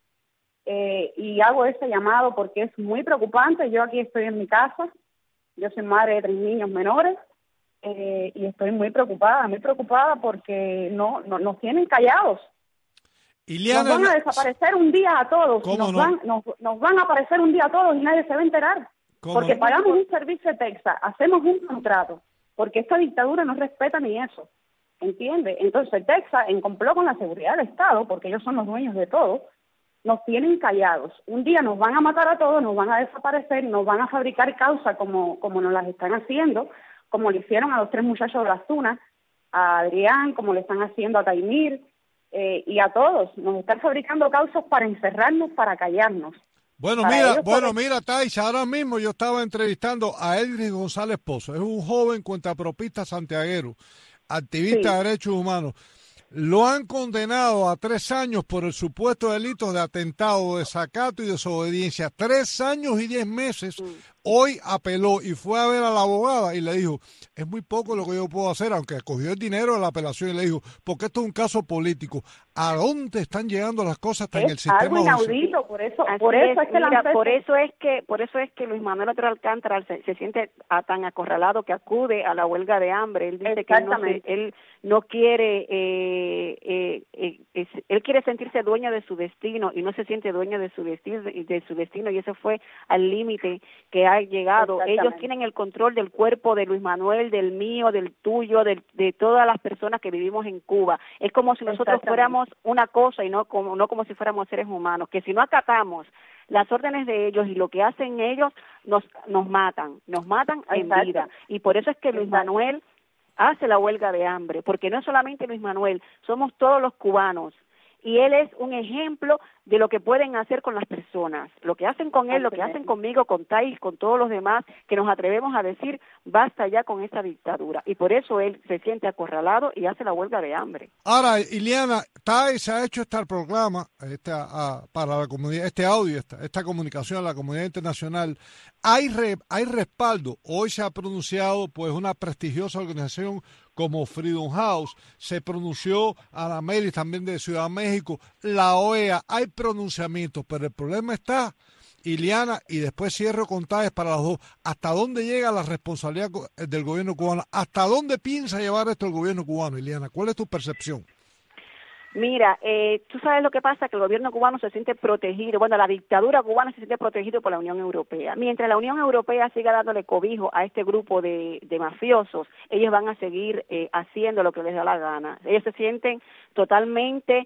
Y hago ese llamado porque es muy preocupante. Yo aquí estoy en mi casa, yo soy madre de 3 niños menores y estoy muy preocupada porque nos tienen callados. Iliana, nos van a desaparecer un día a todos, nos van a aparecer un día a todos y nadie se va a enterar. Porque pagamos un servicio de Texas, hacemos un contrato, porque esta dictadura no respeta ni eso, ¿entiende? Entonces Texas, en complot con la seguridad del Estado, porque ellos son los dueños de todo, nos tienen callados. Un día nos van a matar a todos, nos van a desaparecer, nos van a fabricar causas como nos las están haciendo, como le hicieron a los 3 muchachos de las Tunas, a Adrián, como le están haciendo a Taimir, y a todos. Nos están fabricando causas para encerrarnos, para callarnos. Bueno, mira, Taisa, ahora mismo yo estaba entrevistando a Edris González Pozo. Es un joven cuentapropista santiaguero, activista de derechos humanos. Lo han condenado a 3 años por el supuesto delito de atentado, desacato y desobediencia. 3 años y 10 meses. Hoy apeló y fue a ver a la abogada y le dijo, es muy poco lo que yo puedo hacer, aunque cogió el dinero de la apelación y le dijo, porque esto es un caso político. ¿A dónde están llegando las cosas hasta en el sistema? Algo inaudito, por eso es que Luis Manuel Otero Alcántara se siente tan acorralado que acude a la huelga de hambre. Él dice que él no quiere, él quiere sentirse dueño de su destino y no se siente dueño de su destino y eso fue al límite que ha llegado. Ellos tienen el control del cuerpo de Luis Manuel, del mío, del tuyo, de todas las personas que vivimos en Cuba. Es como si nosotros fuéramos una cosa y no como si fuéramos seres humanos, que si no acatamos las órdenes de ellos y lo que hacen ellos, nos matan en vida. Y por eso es que Luis Manuel hace la huelga de hambre, porque no es solamente Luis Manuel, somos todos los cubanos. y él es un ejemplo de lo que pueden hacer con las personas. Lo que hacen con él, lo que hacen conmigo, con Thais, con todos los demás, que nos atrevemos a decir, basta ya con esta dictadura. Y por eso él se siente acorralado y hace la huelga de hambre. Ahora, Ileana, Thais ha hecho este programa para la comunidad, este audio, esta comunicación a la comunidad internacional. Hay respaldo. Hoy se ha pronunciado pues una prestigiosa organización como Freedom House, se pronunció Ana Melis también de Ciudad de México, la OEA, hay pronunciamientos, pero el problema está, Ileana, y después cierro con Thais para los dos, ¿hasta dónde llega la responsabilidad del gobierno cubano? ¿Hasta dónde piensa llevar esto el gobierno cubano, Ileana? ¿Cuál es tu percepción? Mira, tú sabes lo que pasa, que el gobierno cubano se siente protegido, bueno, la dictadura cubana se siente protegido por la Unión Europea. Mientras la Unión Europea siga dándole cobijo a este grupo de mafiosos, ellos van a seguir haciendo lo que les da la gana. Ellos se sienten totalmente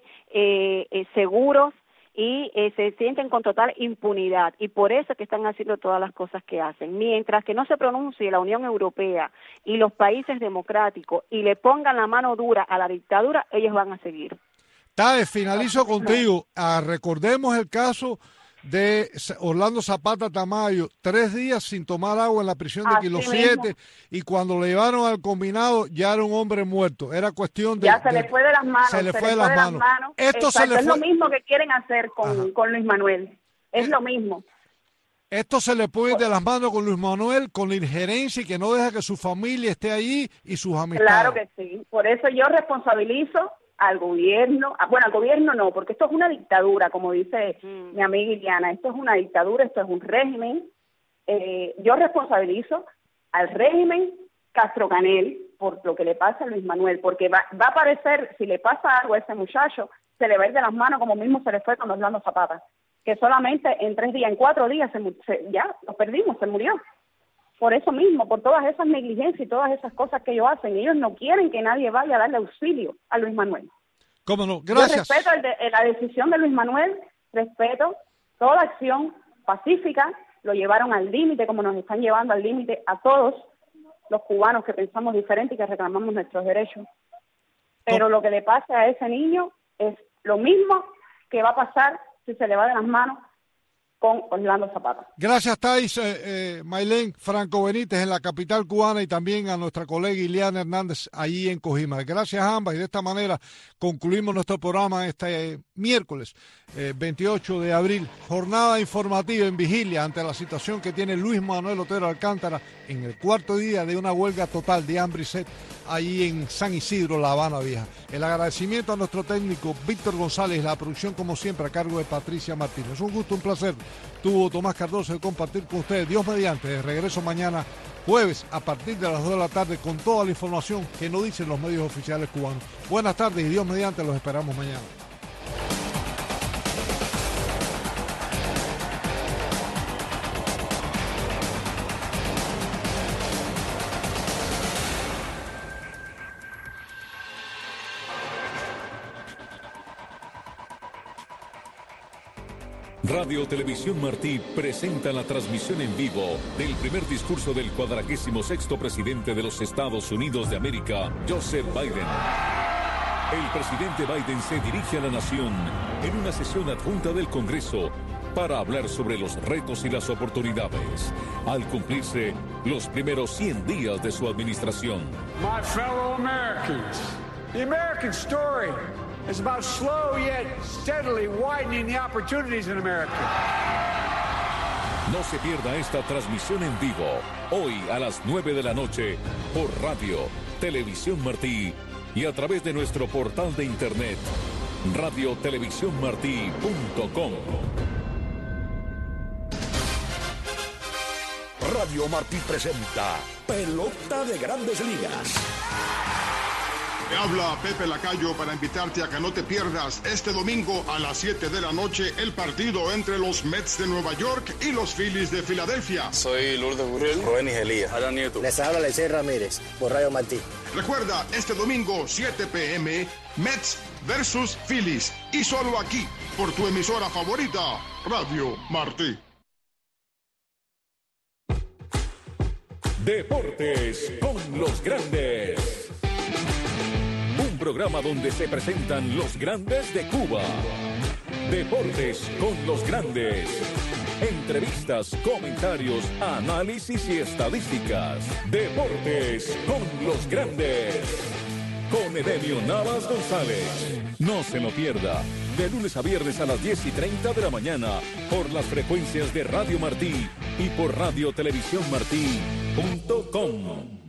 seguros y se sienten con total impunidad, y por eso es que están haciendo todas las cosas que hacen. Mientras que no se pronuncie la Unión Europea y los países democráticos y le pongan la mano dura a la dictadura, ellos van a seguir. Thais, finalizo contigo. Recordemos el caso de Orlando Zapata Tamayo, 3 días sin tomar agua en la prisión de Kilo 7, y cuando le llevaron al combinado ya era un hombre muerto. Era cuestión de... Ya se le fue de las manos. Se le fue de las manos. Esto se le fue... Es lo mismo que quieren hacer con Luis Manuel. Es lo mismo. Esto se le puede ir de las manos con Luis Manuel, con la injerencia y que no deja que su familia esté allí y sus amistades. Claro que sí. Por eso yo responsabilizo al gobierno, bueno, al gobierno no, porque esto es una dictadura, como dice mi amiga Ileana, esto es una dictadura, esto es un régimen. Yo responsabilizo al régimen Castro Canel por lo que le pasa a Luis Manuel, porque va a aparecer, si le pasa algo a ese muchacho, se le va a ir de las manos como mismo se le fue con Orlando Zapata, que solamente en 3 días, en 4 días, ya lo perdimos, se murió. Por eso mismo, por todas esas negligencias y todas esas cosas que ellos hacen. Ellos no quieren que nadie vaya a darle auxilio a Luis Manuel. ¿Cómo no? Gracias. Yo respeto la decisión de Luis Manuel, respeto toda acción pacífica, lo llevaron al límite, como nos están llevando al límite a todos los cubanos que pensamos diferente y que reclamamos nuestros derechos. Pero lo que le pasa a ese niño es lo mismo que va a pasar si se le va de las manos con Orlando Zapata. Gracias, Thais, Maylén Franco Benítez en la capital cubana, y también a nuestra colega Ileana Hernández allí en Cojímac. Gracias a ambas, y de esta manera concluimos nuestro programa este miércoles 28 de abril, jornada informativa en vigilia ante la situación que tiene Luis Manuel Otero Alcántara en el 4º día de una huelga total de hambre y sed allí en San Isidro, La Habana Vieja. El agradecimiento a nuestro técnico Víctor González, la producción como siempre a cargo de Patricia Martínez. Es un gusto, un placer. Tuvo Tomás Cardoso de compartir con ustedes. Dios mediante, de regreso mañana jueves a partir de las 2 de la tarde con toda la información que no dicen los medios oficiales cubanos. Buenas tardes y Dios mediante, los esperamos mañana. Radio Televisión Martí presenta la transmisión en vivo del primer discurso del 46º presidente de los Estados Unidos de América, Joseph Biden. El presidente Biden se dirige a la nación en una sesión adjunta del Congreso para hablar sobre los retos y las oportunidades, al cumplirse los primeros 100 días de su administración. My fellow Americans, the American story is about slow yet steadily widening the opportunities in America. No se pierda esta transmisión en vivo, hoy a las 9 de la noche, por Radio Televisión Martí y a través de nuestro portal de internet, radiotelevisiónmartí.com. Radio Martí presenta Pelota de Grandes Ligas. Te habla Pepe Lacayo para invitarte a que no te pierdas este domingo a las 7 de la noche el partido entre los Mets de Nueva York y los Phillies de Filadelfia. Soy Lourdes Gurriel, Rubén Elías, Adán Nieto. Les habla Lecey Ramírez, por Radio Martí. Recuerda, este domingo 7 p.m. Mets versus Phillies, y solo aquí, por tu emisora favorita, Radio Martí. Deportes con los grandes. Un un programa donde se presentan los grandes de Cuba. Deportes con los grandes. Entrevistas, comentarios, análisis y estadísticas. Deportes con los grandes. Con Edemio Navas González. No se lo pierda. De lunes a viernes a las 10:30 de la mañana. Por las frecuencias de Radio Martí y por radiotelevisiónmartí.com.